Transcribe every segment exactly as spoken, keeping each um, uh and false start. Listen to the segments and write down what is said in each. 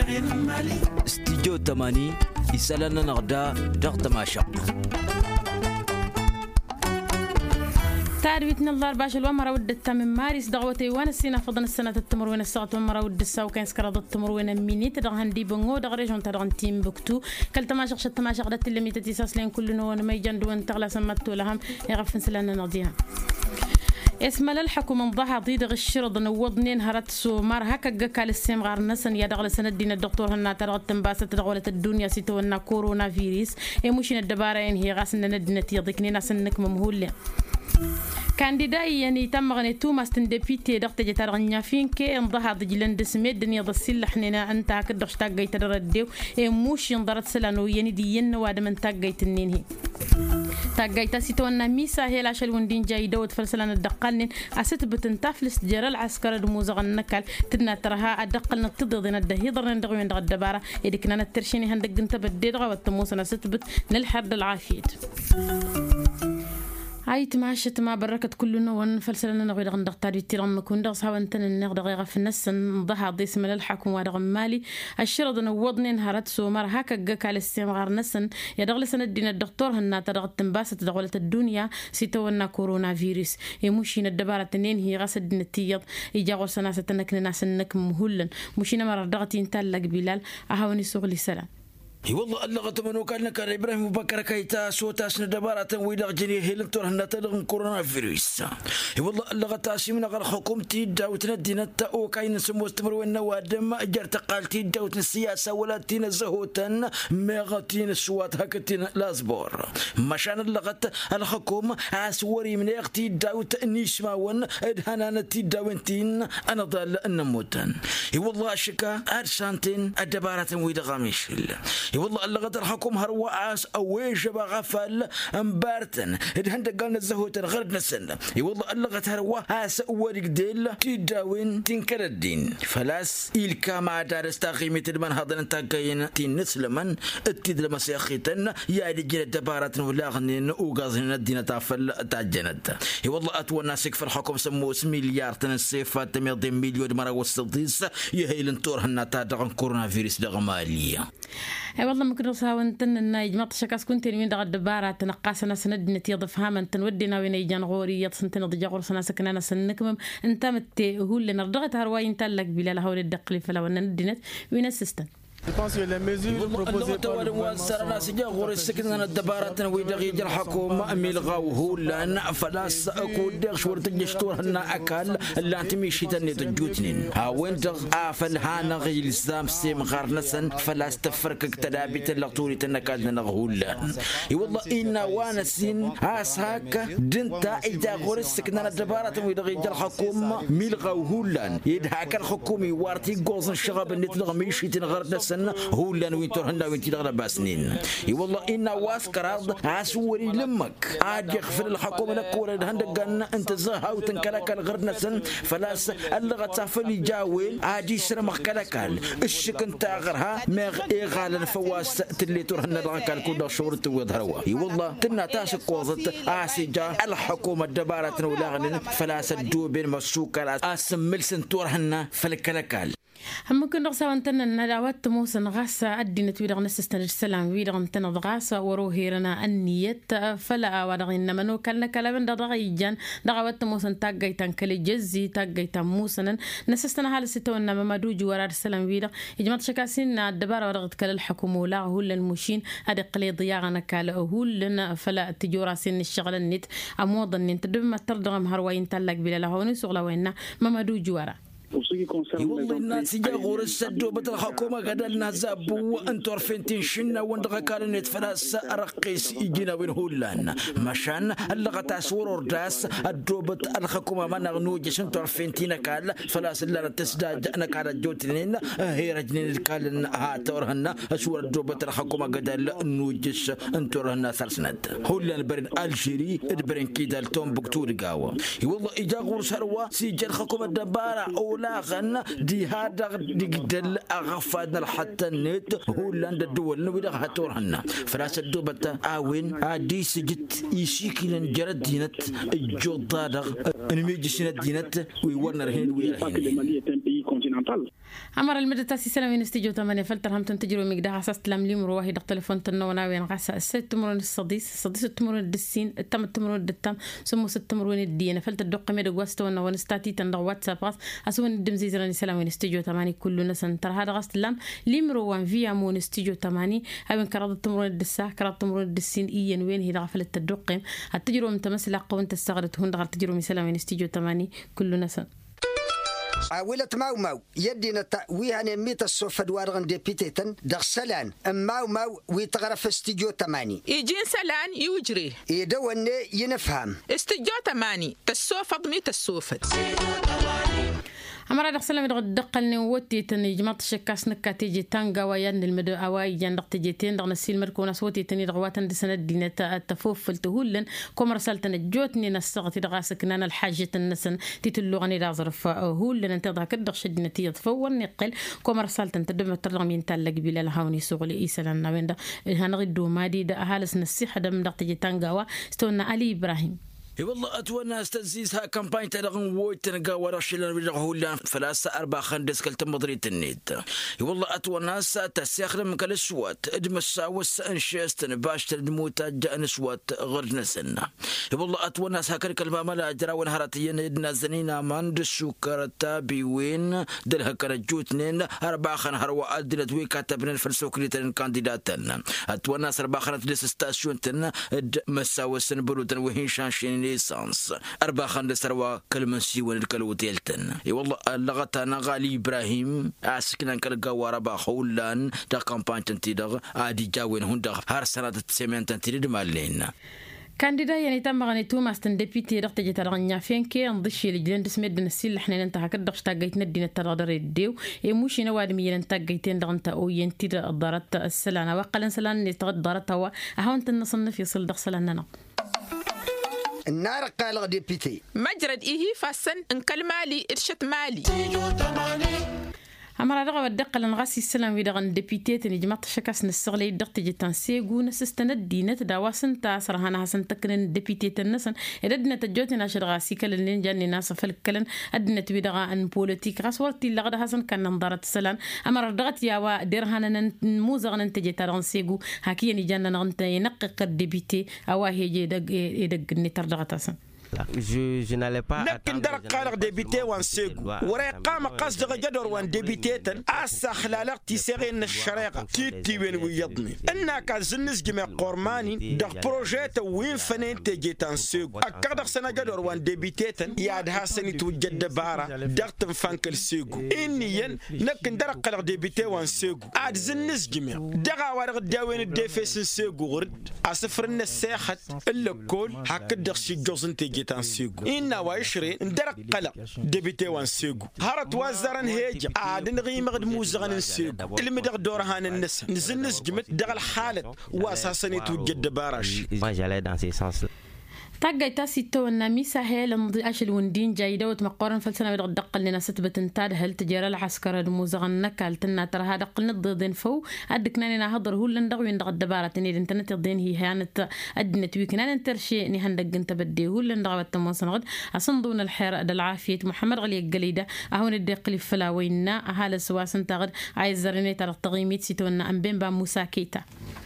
استديو تماني يسألنا نغدا ضغط ماشق تعرفتنا الله باش الومرة ودت من مارس دغوتي وانا السنة فضن السنة التمر وين الساعة ومرة ود الساعة وكان سكراد التمر وين ميني تدغن دي بنغو دغريجون تدغن تيم بكتو كل تماشق شت تماشق دت اللي ميتة تساس لين كل نوع ما يجندو وين تغلى سمتو لهم يغفن سلنا نضيها اسم للحكم من ضحى ضيد الشرط نوضنين هرت سومر هكا قال السيم غار نسن يا دغل سنة دين الدكتور هنا ترغت تنباسة تدغولة الدنيا سيتونا كورونا فيروس يمشي الدبارين هي غاسن ندنا تيضيكني ناس انك ممهول كانديداي يعني تم غنيتو ماستن ديبيتي دغت جتارغنيا فين كي انضها دجلن دسميد دنيا ضسيل حنينا انت كدغش تاغي تدرديو اي موش ينضرت سلانو يعني ديين واد من تاغي تنينهي تاغي تاسيتونا ميسا هي لاشل وندين جاي دوت فلسلان الدقلن اسيت بتنتافلس جرى العسكر دموزغ النكال تدنا ترها ادقلنا تضدين الدهيضر ندغ وين دغ الدباره يدك نانا ترشيني هندق انت بديدغ وتموسنا ستبت نلحد العافيت هاي تماشت ما بركت كلنا ونفلسلنا نغير غندق تاري تيرم مكون دغ ساوانتن النغ دغيغه في النس نضحى ضيس من الحكم ودغ مالي الشرط نوضني نهارت سومر هكا جك على السمغار نسن يا دغل سنه دين الدكتور هنا تدغ تنباسه دغوله الدنيا سيتونا كورونا فيروس يمشينا الدباره تنين هي غسد نتيض يجاغو سناسه تنكن ناس نك مهلن مشينا مر دغتين تلق بلال اهوني سوغلي سلام والله اللغة منو كان كان إبراهيم بكر كيتا سوتاس ندبارة ويدا جنيه هيلن تور هنا تلغن كورونا فيروس والله اللغة تاسي من غير حكومتي داوتنا دينا تاو كاين سمو استمر وين وادم جرت قالتي داوتنا السياسة ولا تينا زهوتن ميغتين السوات هكتين لازبور مشان اللغة الحكومة عسوري من اختي داوت نيشماون ادهانا تي داوينتين انا ضال النموتن والله شكا ارسانتين الدبارة ويدا غاميشل والله اللغة الحكومة هرواس أويش بغفل أمبارتن إدهند قالنا الزهوتن غردنا السنة والله اللغة هرواس أوريك ديل تداوين تنكر الدين فلاس إلكا مع دارس تاقيمة المن هذا نتاقين تين نسلمن اتد لمسيخيتن يا رجال الدبارة ولاغنين وقاظين الدين تافل تاجنت والله أتوى الناسك في الحكومة سموس مليار تنسيفات تميضي مليون مرة والسلطيس يهيلن تورهن تادغن كورونا فيروس دغمالية اي والله ممكن نساون تن النايج ما تشكاس كنت من دغ الدباره تنقاسنا سند نتي ضفها من تنودينا وين يجان غوري يتصنتنا ضجا غرسنا سكننا سنكم انت مت هو اللي نرضغت هرواي انتلك بلا له الدقلي فلا وندنت وين السيستم Je pense que les mesures proposées par le gouvernement سجى غور السكن الدبارات ويدغي الحكومة ملغاوه لان فلاس اكود دغ ورت جشتور هنا اكل لا تمشي تني تجوتنين ها وين دغ افل هانا غي الزام سيم غارنسن فلاس تفركك تدابيت لطوري تنكال نغول والله ان وانا سين اساك دنتا اذا غور السكن الدبارات ويدغي الحكومة ملغاوه لان يدهاك الحكومي وارتي غوز الشغب نتلغ مشي تنغرنسن هو اللي نويتور هنا وين تدغ باسنين والله إن واسكراد عسوري لمك عاد يغفر الحكومة لكورة هندقن انت زها وتنكلكل غير نسن فلاس اللغة تافل جاول عاد يسر مخكلكل الشك انت غيرها مغ ايغال الفواس تلي تورهن دغكل كل شورت ويظهروا والله تنا تاسك قوزت اسجا الحكومة الدبارة ولاغن فلاس الدوبين مسوكل اسملسن تورهن فلكلكل هم كنا غسا وانتنا ندعوات موسى غاسا أدينا تويدغ نسستن السلام ويدغ انتنا غاسا وروهيرنا النيت فلا ودغينا منو كلنا كلامن دغيجان دعوات موسى تاغيتان كلي جزي تاغيتان موسى نسستن حال ستونا ممدو جوار السلام ويدغ يجمع شكاسين الدبارة ودغت كل الحكومة ولا هو المشين هذا قلي ضياغنا كاله هو لنا فلا تجورا سن الشغل النت اموضن انت دم تردغم هروين تلك بلا لهوني سغلا وينا ممدو جوارا والله الناس يجا غور السدو بتر الحكومة قدرنا زابو انتو عارفين تنشنا وندغا كان نتفلاس رقيس يجينا وين هولان مشان اللغة تاسور ورداس الدوبت الحكومة ما نغنوجش انتو عارفين تينا كال فلاس اللغة تسداد انا كان جوتنين هي رجنين الكال هاتورهن اسور الدوبت الحكومة قدر نوجش انتو رهنا ثرسند هولان برين الجيري برين كيدا التوم بكتور قاوة والله اجا غور سروا سيجا الحكومة الدبارة ولا غن دي هذا ديجدل أغفادنا حتى النت هو لاند الدول نبي هاتورهن فلاس الدوبة آوين عادي سجت يشيكين جرد دينت الجودة أنا ميجي سنة دينت ويورنا رهين ويرهين نطل عمر المدتاسي سلامين استيجو ثمانية فلتر هم تنتجروا مقدار حساس تلام لي مروه يدق تلفون تنونا وين غاسا الست تمرون الصديس الصديس تمرون الدسين التم تمرون الدتم سمو ست تمرون الدين فلتر دق ميد غواستو ونستاتي تندق واتساب غاس اسون الدمزي زراني سلامين استيجو ثمانية كلنا سنتر هذا غاس تلام لي مروه فيا مون استيجو ثمانية هاوين كراد تمرون الدسا كراد تمرون الدسين ايين وين هي غفلت الدقم التجربه متمثله قوانت استغرت هون غير تجربه سلامين استيجو ثمانية كلنا سن أولت ماو ماو يدينا تأويها نميت الصوف دوارغن ديبيتيتن دغسلان ماو ماو ويتغرف استيجو تماني يجين سلان يوجري يدوني ينفهم استيجو تماني تسوف ضميت الصوف أمر هذا سلام يدغ دقلني ووتي تني جماعة الشكاس نكاتيجي تانغا ويان المدو أواي جان دقتيجيتين دغ نسيل مركونا صوتي تني دغواتن دسنة دينة التفوف فلتهولن كوم رسالتنا جوتني نستغتي دغاسك نانا الحاجة النسن تيتلوغني دغزرف هولن انت دغ كدغ شدنا تيطفو نقل كوم رسالتنا تدم ترغم ينتالك بلا الهاوني سوغلي إيسالان نوين دا هنغدو مادي دا أهالس نسيح دم دقتيجي تانغا وا استونا علي إبراهيم والله أتوانا استنزيزها كامباين تلغن وويت تنقا ورشلن بجغهولان فلاسة أربع خندس كالت مضريت النيد والله أتوانا تستخدم كالسوات ادمسا وسأنشيس تنباش تلموتا جاء نسوات غير نسنا والله أتوانا هكذا كلمة ملا أجرا ونهارتين إدنا زنينا من دسوكرتا بيوين دل هكذا جوتنين أربع خن هروا أدلت ويكاتبن الفلسوكري تن كانديداتنا أتوانا أربع خنت لس ستاسيون تن ادمسا وسنبروتن وهين شانشين ليسانس أربع خمس سروا كلمة سيوان الكلوتيلتن والله لغتنا غالي إبراهيم عسكنا كالجوار ربا خولان دا كامبان تنتيدغ عادي جاوين هندغ هر سنة تسمين تنتيد مالين كانديدا يعني تم غني توماس تن ديبيتي رقت جت رغنيا فين كي نضشي لجلن دسمد نسيل احنا انت هكذا تاغيت ندين التردر يديو يمشي نواد ميل تاغيتين دغنت او ينتي ضرت السلانه وقلن سلان اللي تضرت هو هون تنصنف يصل دخسلنا النار قال ديبيتي مجرد إيه فاسن إن كلمالي إرشت مالي أمر رغب الدقة لنغاسي السلام ويدغن ديبيتيت نجمع تشكاس نستغلي الدقة جتان سيقو نسستند دينة دواسن تاسر هانا حسن تكرن ديبيتيت النسن إدنا تجوتنا ناشر غاسي كلن جاني ناس فالكلن أدنا تويدغا أن بوليتيك غاس ورتي لغد حسن كان ننظرت السلام أمر رغت ياوا ديرهانا نموزغ ننتجي تارغن سيقو هاكي نجانا نغنت ينقق الديبيتي أوا هيجي يدق نتردغت حسن Je, je n'allais pas لكن در قالق ديبيتي وان سيغو وري قام قصد جدور وان ديبيتيتن اسا خلالق تيسيغين الشريقه تيتي وين ويضني انا كازنس جمع قرماني در بروجيت وين فنين تيجيتان سيغو اكدر سنه جدور وان ديبيتيتن ياد هاسني توجد بارا در تنفانكل سيغو انيا لكن در قالق ديبيتي وان سيغو اد زنس جمع دغا ورق داوين الديفيس سيغو غرد اسفرنا الساخت الا كل هكذا شي جوزن تيجي تنسيقو إنا وعشرين ندرق قلق دبيتي وانسيقو هارت وزرن هيج عادن غيم غد موزغن نسيقو اللي مدغ دورهان النس نزل نسجمت دغل حالة واساسني توجد باراش تاجي تاسي تو النامي سهل نضي أشل وندين جيدة وتمقارن فلسنا بدغ دقل لنا ستبت انتاد هل تجارة العسكرة الموزغن نكال تنا ترى هذا قلنا ضدين فو أدكنا لنا هضر هو لندغ ويندغ الدبارة تني الانترنت الضين هي هانت أدنت ويكنا ننترشي نهندق انت بدي هو لندغ والتموسن غد أصندون الحيرة العافية محمد غلي الجليدة أهون الدقل فلاوينا أهال سواسن تغد عايز زرني ترى تغيميت سيتونا أمبين باموساكيتا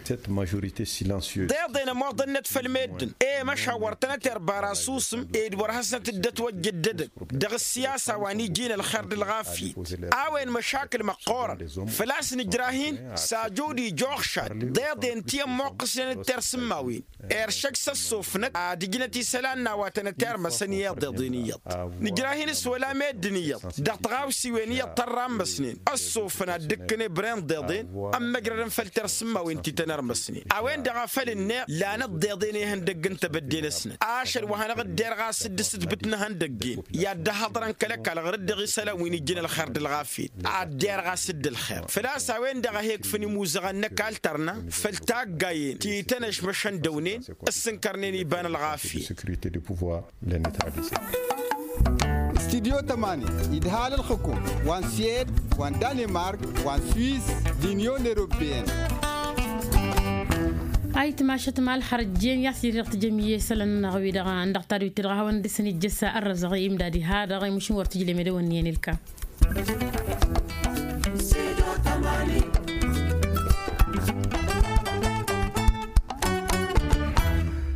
ضيضنا معضنة في المدن إيه مشاور تنتر براسوسم إيه براسنا تدت وجدد دغ السياسة واني جينا الخرد الغافي أوين مشاكل مقارن فلاس نجراهين ساجودي جوخشاد ضيضين تيم موقسين الترسماوين إرشك سسوفنك دجنتي سلاننا واتنتر مسنية ضيضينية نجراهين سولا مدنية دغ غاوسي وينية طرام مسنين السوفنا دكني برين ضيضين أما جرن فالترسماوين تتنر مسنين أوين دغ فلنا لا نضيضيني هندق انت بدين سنة عاشر وهنا غدير غاس دست بتنا هندقين يا دهضرن كلك على غرد غسلا وين يجينا الخرد الغافي عدير غاس د الخير فلاس وين دغ هيك فني موزغن كالترنا فلتاق جايين تيتنش مشان دونين السنكرنين يبان الغافي استديو تماني إدهال الحكومة وان سيد وان دنمارك وان سويس لينيون أوروبيين أي تماشت مع الحرجين يصير رقت جميع سلنا غوي دغا عند اختاري ترغا وندسني جسا الرزق إمدادي هذا غي مش ورتجي لمدوني الكا Studio Tamani.